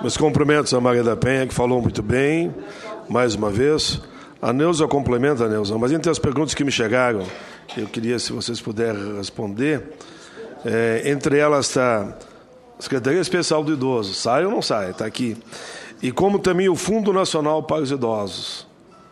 Meus cumprimentos a Maria da Penha, que falou muito bem, mais uma vez. A Neuza complementa, Neuza, mas entre as perguntas que me chegaram, eu queria, se vocês puderem responder, entre elas está a Secretaria Especial do Idoso, sai ou não sai? Está aqui. E como também o Fundo Nacional para os Idosos.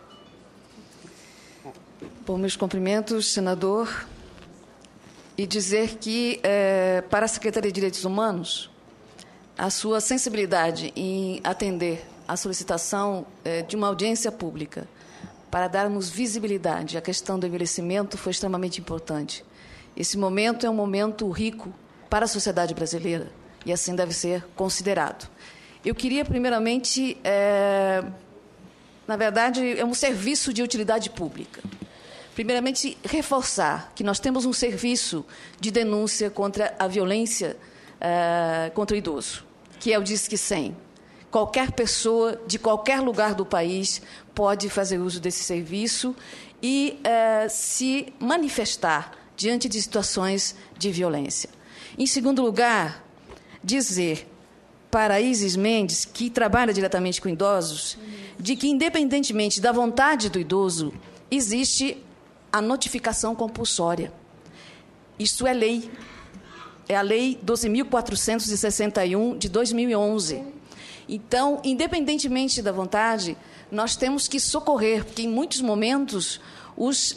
Bom, meus cumprimentos, senador, e dizer que, para a Secretaria de Direitos Humanos, a sua sensibilidade em atender à solicitação de uma audiência pública para darmos visibilidade à questão do envelhecimento foi extremamente importante. Esse momento é um momento rico para a sociedade brasileira e assim deve ser considerado. Eu queria, primeiramente, na verdade, é um serviço de utilidade pública. Primeiramente, reforçar que nós temos um serviço de denúncia contra a violência contra o idoso, que é o Disque 100. Qualquer pessoa, de qualquer lugar do país, pode fazer uso desse serviço e se manifestar diante de situações de violência. Em segundo lugar, dizer para a Isis Mendes, que trabalha diretamente com idosos, de que, independentemente da vontade do idoso, existe a notificação compulsória. Isso é lei. É a Lei 12.461, de 2011. Então, independentemente da vontade, nós temos que socorrer, porque, em muitos momentos, os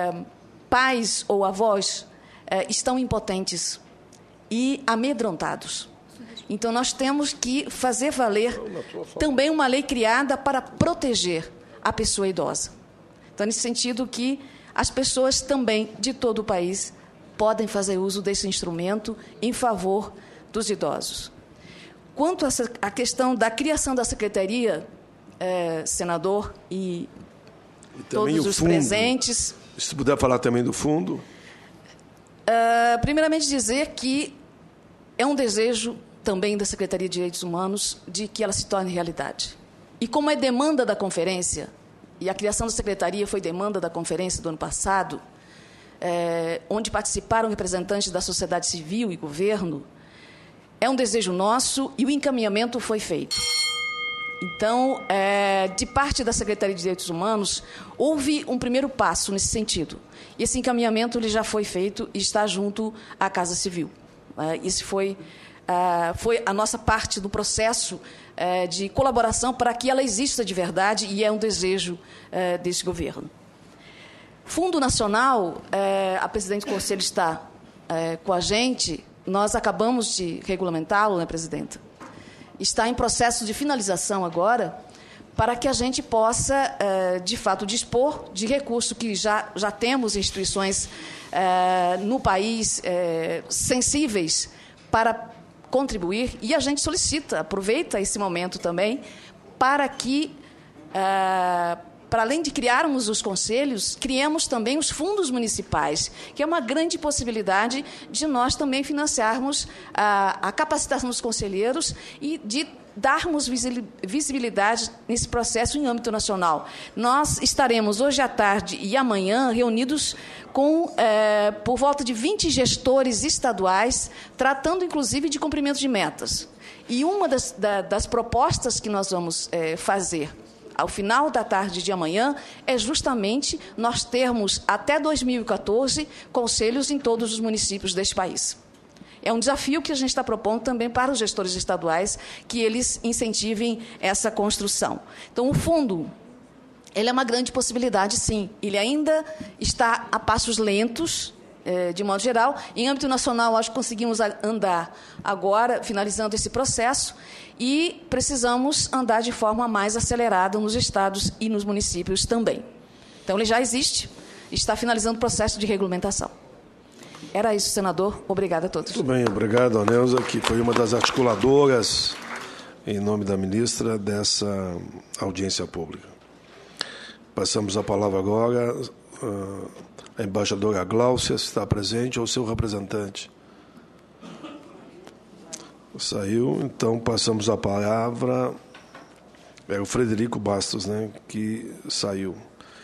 pais ou avós estão impotentes e amedrontados. Então, nós temos que fazer valer também uma lei criada para proteger a pessoa idosa. Então, nesse sentido que as pessoas também de todo o país podem fazer uso desse instrumento em favor dos idosos. Quanto à questão da criação da secretaria, senador e todos os presentes... Se puder falar também do fundo. Primeiramente, dizer que é um desejo também da Secretaria de Direitos Humanos de que ela se torne realidade. E como é demanda da conferência, e a criação da secretaria foi demanda da conferência do ano passado, onde participaram representantes da sociedade civil e governo, é um desejo nosso e o encaminhamento foi feito. Então, de parte da Secretaria de Direitos Humanos, houve um primeiro passo nesse sentido. E esse encaminhamento ele já foi feito e está junto à Casa Civil. Isso foi a nossa parte do processo de colaboração para que ela exista de verdade e é um desejo desse governo. Fundo Nacional, a presidente do Conselho está com a gente, nós acabamos de regulamentá-lo, né, presidenta? Está em processo de finalização agora, para que a gente possa, de fato, dispor de recursos que já temos instituições no país sensíveis para contribuir, e a gente solicita, aproveita esse momento também, para que, para além de criarmos os conselhos, criemos também os fundos municipais, que é uma grande possibilidade de nós também financiarmos a capacitação dos conselheiros e de darmos visibilidade nesse processo em âmbito nacional. Nós estaremos hoje à tarde e amanhã reunidos com, por volta de 20 gestores estaduais, tratando, inclusive, de cumprimento de metas. E uma das propostas que nós vamos fazer ao final da tarde de amanhã é justamente nós termos, até 2014, conselhos em todos os municípios deste país. É um desafio que a gente está propondo também para os gestores estaduais, que eles incentivem essa construção. Então, o fundo, ele é uma grande possibilidade, sim. Ele ainda está a passos lentos, de modo geral. Em âmbito nacional, acho que conseguimos andar agora, finalizando esse processo, e precisamos andar de forma mais acelerada nos estados e nos municípios também. Então, ele já existe, está finalizando o processo de regulamentação. Era isso, senador. Obrigada a todos. Muito bem, obrigado, Anelza, que foi uma das articuladoras, em nome da ministra, dessa audiência pública. Passamos a palavra agora à embaixadora Gláucia, se está presente, ou seu representante. Saiu, então passamos a palavra. É o Frederico Bastos, né, que saiu.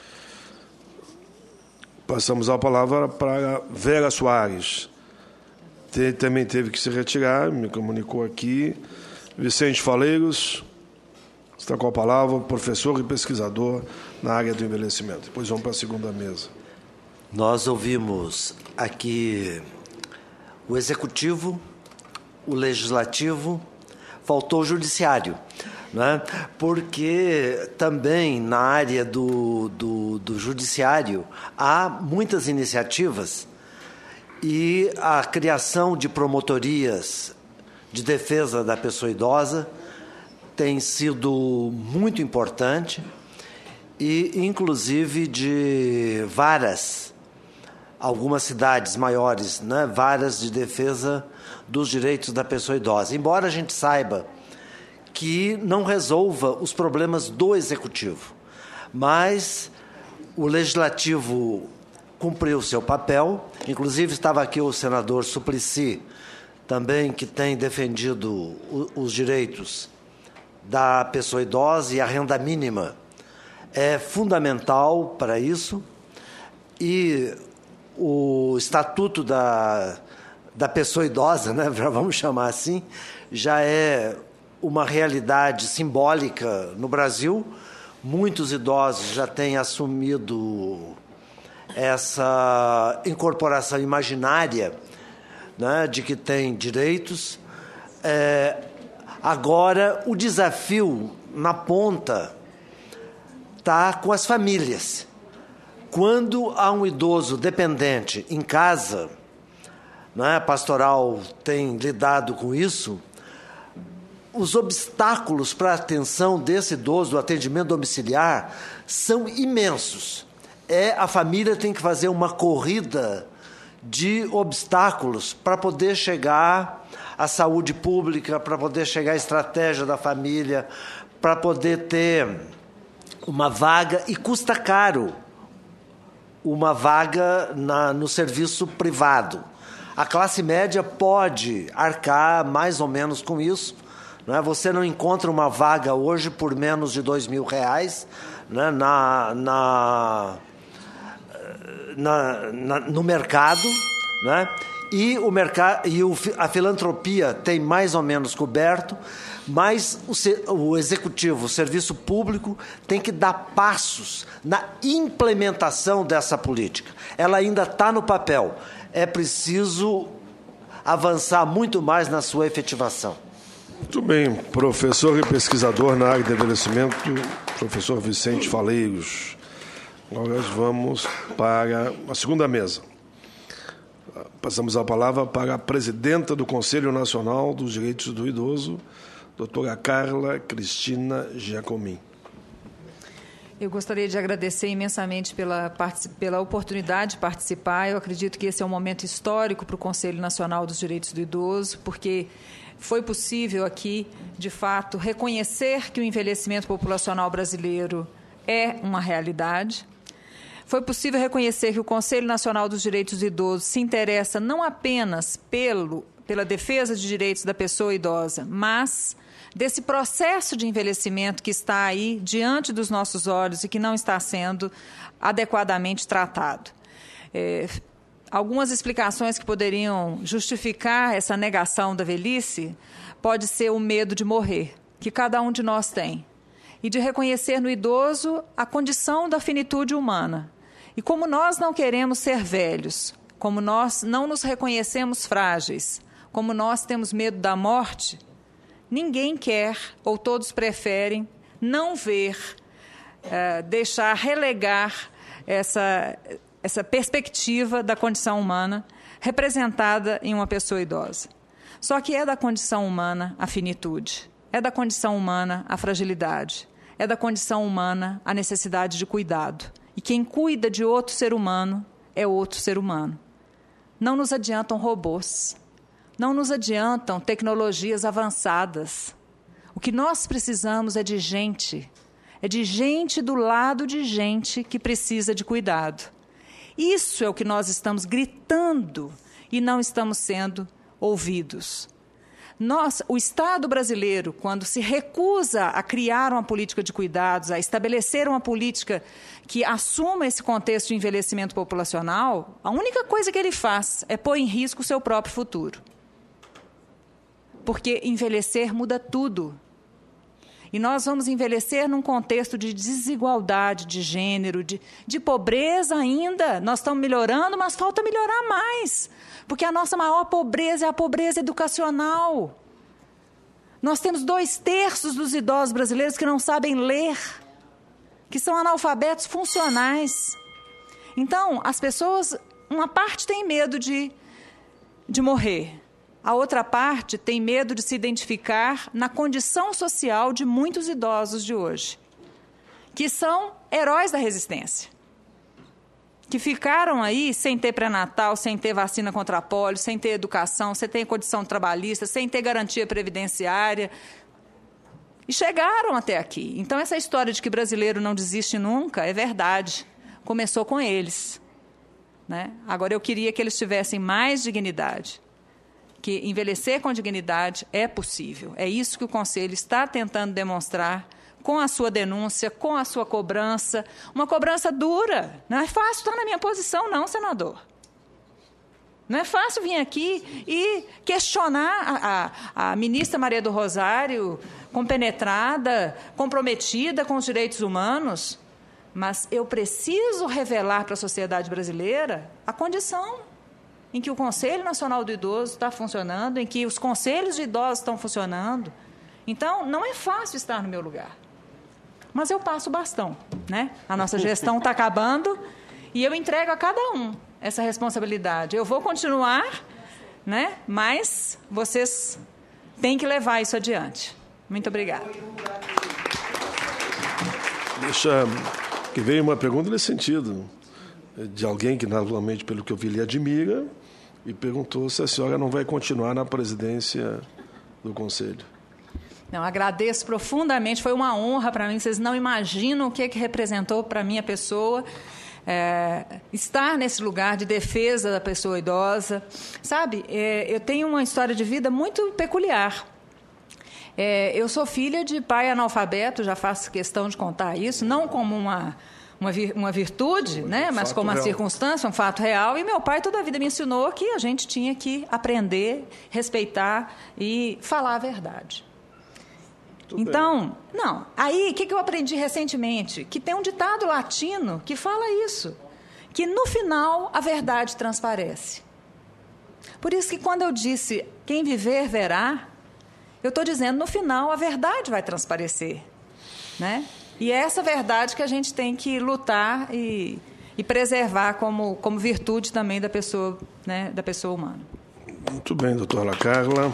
Passamos a palavra para Vera Soares. Também teve que se retirar, me comunicou aqui. Vicente Faleiros, está com a palavra, professor e pesquisador na área do envelhecimento. Depois vamos para a segunda mesa. Nós ouvimos aqui o Executivo, o Legislativo, faltou o Judiciário, né? Porque também na área do Judiciário há muitas iniciativas e a criação de promotorias de defesa da pessoa idosa tem sido muito importante e, inclusive, de varas, algumas cidades maiores, né, varas de defesa dos direitos da pessoa idosa. Embora a gente saiba que não resolva os problemas do Executivo, mas o Legislativo cumpriu o seu papel. Inclusive, estava aqui o senador Suplicy, também, que tem defendido os direitos da pessoa idosa, e a renda mínima é fundamental para isso. E o Estatuto da pessoa idosa, né, vamos chamar assim, já é uma realidade simbólica no Brasil. Muitos idosos já têm assumido essa incorporação imaginária, né, de que tem direitos. Agora, o desafio na ponta está com as famílias. Quando há um idoso dependente em casa, né, a pastoral tem lidado com isso, os obstáculos para a atenção desse idoso, do atendimento domiciliar, são imensos. A família tem que fazer uma corrida de obstáculos para poder chegar à saúde pública, para poder chegar à estratégia da família, para poder ter uma vaga, e custa caro uma vaga no serviço privado. A classe média pode arcar mais ou menos com isso, né? Você não encontra uma vaga hoje por menos de R$2.000, né, no mercado, né? E a filantropia tem mais ou menos coberto, mas o Executivo, o Serviço Público, tem que dar passos na implementação dessa política. Ela ainda está no papel. É preciso avançar muito mais na sua efetivação. Muito bem. Professor e pesquisador na área de envelhecimento, professor Vicente Faleiros. Nós vamos para a segunda mesa. Passamos a palavra para a presidenta do Conselho Nacional dos Direitos do Idoso, doutora Carla Cristina Giacomin. Eu gostaria de agradecer imensamente pela oportunidade de participar. Eu acredito que esse é um momento histórico para o Conselho Nacional dos Direitos do Idoso, porque foi possível aqui, de fato, reconhecer que o envelhecimento populacional brasileiro é uma realidade. Foi possível reconhecer que o Conselho Nacional dos Direitos do Idoso se interessa não apenas pela defesa de direitos da pessoa idosa, mas desse processo de envelhecimento que está aí diante dos nossos olhos e que não está sendo adequadamente tratado. Algumas explicações que poderiam justificar essa negação da velhice pode ser o medo de morrer, que cada um de nós tem, e de reconhecer no idoso a condição da finitude humana. E como nós não queremos ser velhos, como nós não nos reconhecemos frágeis, como nós temos medo da morte, ninguém quer, ou todos preferem, não ver, relegar essa perspectiva da condição humana representada em uma pessoa idosa. Só que é da condição humana a finitude, é da condição humana a fragilidade, é da condição humana a necessidade de cuidado. E quem cuida de outro ser humano é outro ser humano. Não nos adiantam robôs, não nos adiantam tecnologias avançadas. O que nós precisamos é de gente do lado de gente que precisa de cuidado. Isso é o que nós estamos gritando e não estamos sendo ouvidos. O Estado brasileiro, quando se recusa a criar uma política de cuidados, a estabelecer uma política que assuma esse contexto de envelhecimento populacional, a única coisa que ele faz é pôr em risco o seu próprio futuro. porque envelhecer muda tudo. E nós vamos envelhecer num contexto de desigualdade de gênero, de pobreza ainda. Nós estamos melhorando, mas falta melhorar mais. Porque a nossa maior pobreza é a pobreza educacional. Nós temos 2/3 dos idosos brasileiros que não sabem ler, que são analfabetos funcionais. Então, as pessoas, uma parte tem medo de morrer. A outra parte tem medo de se identificar na condição social de muitos idosos de hoje, que são heróis da resistência, que ficaram aí sem ter pré-natal, sem ter vacina contra a pólio, sem ter educação, sem ter condição trabalhista, sem ter garantia previdenciária, e chegaram até aqui. Então, essa história de que brasileiro não desiste nunca é verdade. Começou com eles, né? Agora, eu queria que eles tivessem mais dignidade, que envelhecer com dignidade é possível. É isso que o Conselho está tentando demonstrar com a sua denúncia, com a sua cobrança. Uma cobrança dura. Não é fácil estar na minha posição, não, senador. Não é fácil vir aqui e questionar a ministra Maria do Rosário, compenetrada, comprometida com os direitos humanos, mas eu preciso revelar para a sociedade brasileira a condição em que o Conselho Nacional do Idoso está funcionando, em que os conselhos de idosos estão funcionando. Então, não é fácil estar no meu lugar. Mas eu passo o bastão, né? A nossa gestão está acabando e eu entrego a cada um essa responsabilidade. Eu vou continuar, né? Mas vocês têm que levar isso adiante. Muito obrigada. Que veio uma pergunta nesse sentido, de alguém que, naturalmente, pelo que eu vi, lhe admira, e perguntou se a senhora não vai continuar na presidência do Conselho. Não, agradeço profundamente, foi uma honra para mim, vocês não imaginam o que representou para a minha pessoa estar nesse lugar de defesa da pessoa idosa. Sabe, eu tenho uma história de vida muito peculiar. Eu sou filha de pai analfabeto, já faço questão de contar isso, não como uma virtude, né? Mas como uma circunstância, um fato real. E meu pai toda a vida me ensinou que a gente tinha que aprender, respeitar e falar a verdade. Então, não. Aí, o que eu aprendi recentemente? Que tem um ditado latino que fala isso, que no final a verdade transparece. Por isso que quando eu disse quem viver verá, eu estou dizendo no final a verdade vai transparecer, né? E é essa verdade que a gente tem que lutar e preservar como virtude também da pessoa, né, da pessoa humana. Muito bem, doutora Carla.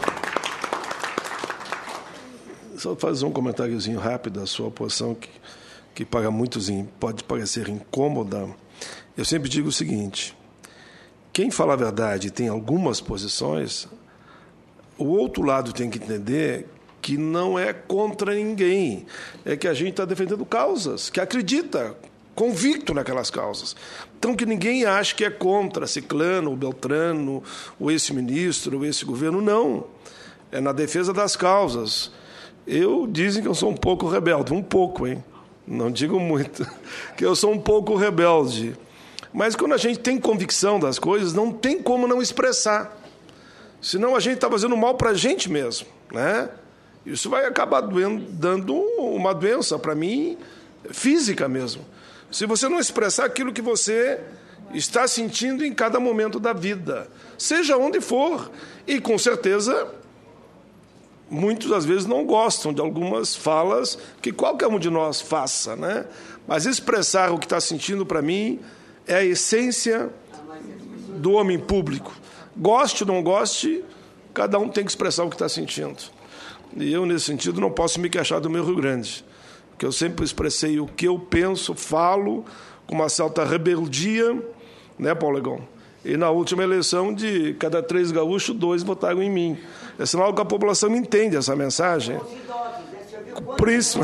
Só fazer um comentáriozinho rápido da sua posição, que para muitos pode parecer incômoda. Eu sempre digo o seguinte: quem fala a verdade tem algumas posições, o outro lado tem que entender que não é contra ninguém, é que a gente está defendendo causas, que acredita, convicto naquelas causas. Então, que ninguém ache que é contra Ciclano, ou Beltrano, ou esse ministro, ou esse governo, não. É na defesa das causas. Dizem que eu sou um pouco rebelde, um pouco, hein? Não digo muito, que eu sou um pouco rebelde. Mas quando a gente tem convicção das coisas, não tem como não expressar. Senão a gente está fazendo mal para a gente mesmo, né? Isso vai acabar dando uma doença, para mim, física mesmo. Se você não expressar aquilo que você está sentindo em cada momento da vida, seja onde for. E, com certeza, muitos, às vezes, não gostam de algumas falas que qualquer um de nós faça, né? Mas expressar o que está sentindo, para mim, é a essência do homem público. Goste ou não goste, cada um tem que expressar o que está sentindo. E eu, nesse sentido, não posso me queixar do meu Rio Grande, porque eu sempre expressei o que eu penso, falo, com uma certa rebeldia, né, Paulo Legon? E na última eleição, de cada 3 gaúchos, 2 votaram em mim. É sinal que a população não entende essa mensagem. Por isso...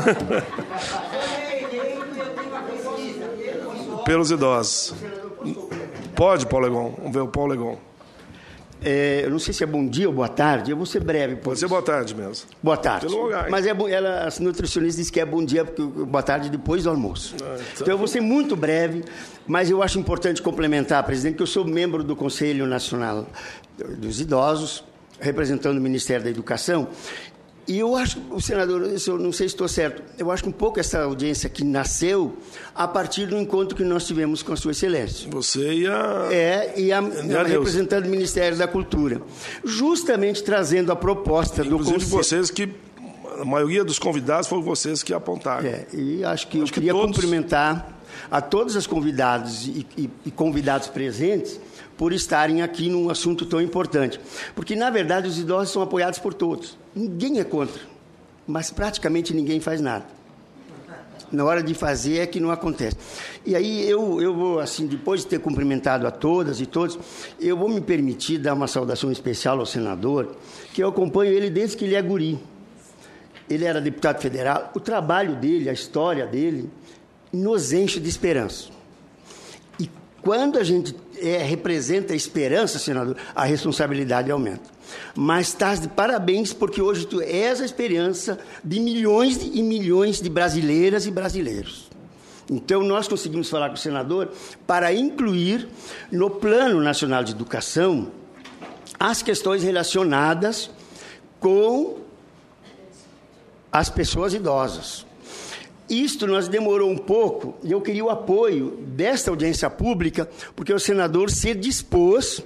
Pelos idosos. Pode, Paulo Legon. Vamos ver o Paulo Legon. Eu não sei se é bom dia ou boa tarde, eu vou ser breve. Pode ser boa tarde mesmo. Boa tarde. Pelo lugar, mas as nutricionistas dizem que é bom dia, porque boa tarde depois do almoço. Então eu vou ser muito breve, mas eu acho importante complementar, presidente, que eu sou membro do Conselho Nacional dos Idosos, representando o Ministério da Educação. E eu acho, senador, eu não sei se estou certo, eu acho que um pouco essa audiência aqui nasceu a partir do encontro que nós tivemos com a Sua Excelência. Você e a... a representante do Ministério da Cultura. Justamente trazendo a proposta do Conselho. Inclusive vocês que... A maioria dos convidados foram vocês que apontaram. E acho que eu queria cumprimentar a todos os convidados e convidados presentes por estarem aqui num assunto tão importante. Porque, na verdade, os idosos são apoiados por todos. Ninguém é contra, mas praticamente ninguém faz nada. Na hora de fazer é que não acontece. E aí eu vou, assim, depois de ter cumprimentado a todas e todos, eu vou me permitir dar uma saudação especial ao senador, que eu acompanho ele desde que ele é guri. Ele era deputado federal. O trabalho dele, a história dele, nos enche de esperança. E quando a gente representa a esperança, senador, a responsabilidade aumenta. Mas estás de parabéns, porque hoje tu és a esperança de milhões e milhões de brasileiras e brasileiros. Então, nós conseguimos falar com o senador para incluir no Plano Nacional de Educação as questões relacionadas com as pessoas idosas. Isto nós demorou um pouco, e eu queria o apoio desta audiência pública, porque o senador se dispôs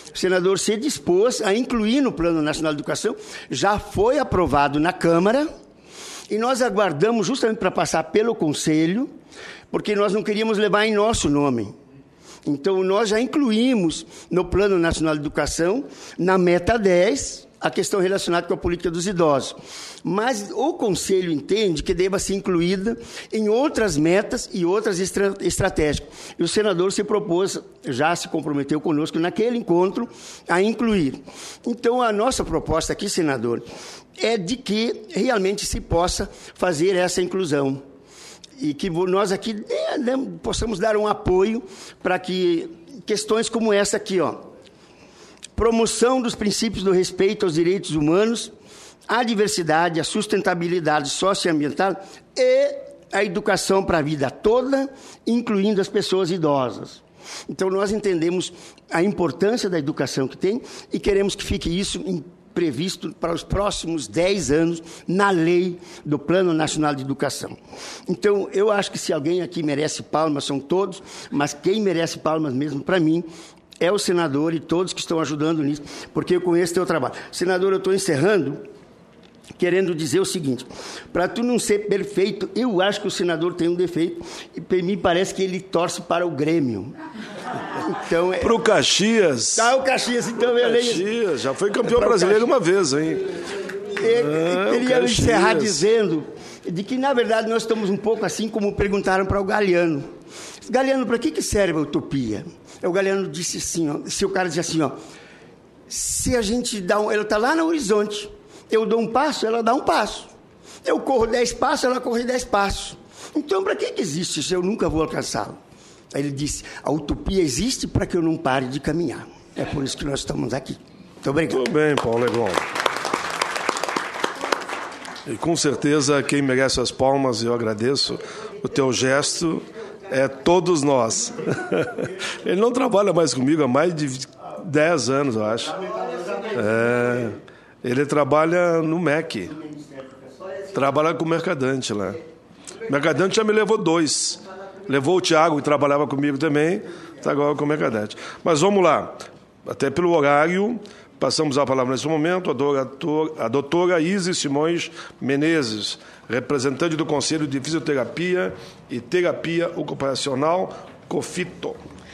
a incluir no Plano Nacional de Educação, já foi aprovado na Câmara, e nós aguardamos justamente para passar pelo Conselho, porque nós não queríamos levar em nosso nome. Então, nós já incluímos no Plano Nacional de Educação, na meta 10, a questão relacionada com a política dos idosos. Mas o Conselho entende que deva ser incluída em outras metas e outras estratégias. E o senador se propôs, já se comprometeu conosco naquele encontro, a incluir. Então, a nossa proposta aqui, senador, é de que realmente se possa fazer essa inclusão. E que nós aqui possamos dar um apoio para que questões como essa aqui, promoção dos princípios do respeito aos direitos humanos, a diversidade, a sustentabilidade socioambiental e a educação para a vida toda, incluindo as pessoas idosas. Então, nós entendemos a importância da educação que tem e queremos que fique isso previsto para os próximos 10 anos na lei do Plano Nacional de Educação. Então, eu acho que se alguém aqui merece palmas, são todos, mas quem merece palmas mesmo para mim é o senador e todos que estão ajudando nisso, porque eu conheço o teu trabalho. Senador, eu estou encerrando, querendo dizer o seguinte, para tu não ser perfeito, eu acho que o senador tem um defeito, e para mim parece que ele torce para o Grêmio. Então, para o Caxias. O Caxias, então eu leio. Caxias, já foi campeão brasileiro uma vez, hein? Eu queria encerrar dizendo de que, na verdade, nós estamos um pouco assim como perguntaram para o Galeano. Galeano, para que serve a utopia? O Galeano disse assim, se o cara diz assim, se a gente dá ela está lá no horizonte, eu dou um passo, ela dá um passo. Eu corro 10 passos, ela corre 10 passos. Então, para que existe se eu nunca vou alcançá-lo? Aí ele disse, a utopia existe para que eu não pare de caminhar. É por isso que nós estamos aqui. Muito obrigado. Muito bem, Paulo Leblon. E com certeza quem merece as palmas, eu agradeço o teu gesto, é todos nós. Ele não trabalha mais comigo há mais de 10 anos, eu acho. Ele trabalha no MEC. Trabalha com o Mercadante lá. O Mercadante já me levou 2. Levou o Tiago, que trabalhava comigo também, está agora com o Mercadante. Mas vamos lá. Até pelo horário, passamos a palavra nesse momento a doutora Isis Simões Menezes, representante do Conselho de Fisioterapia e Terapia Ocupacional, COFITO.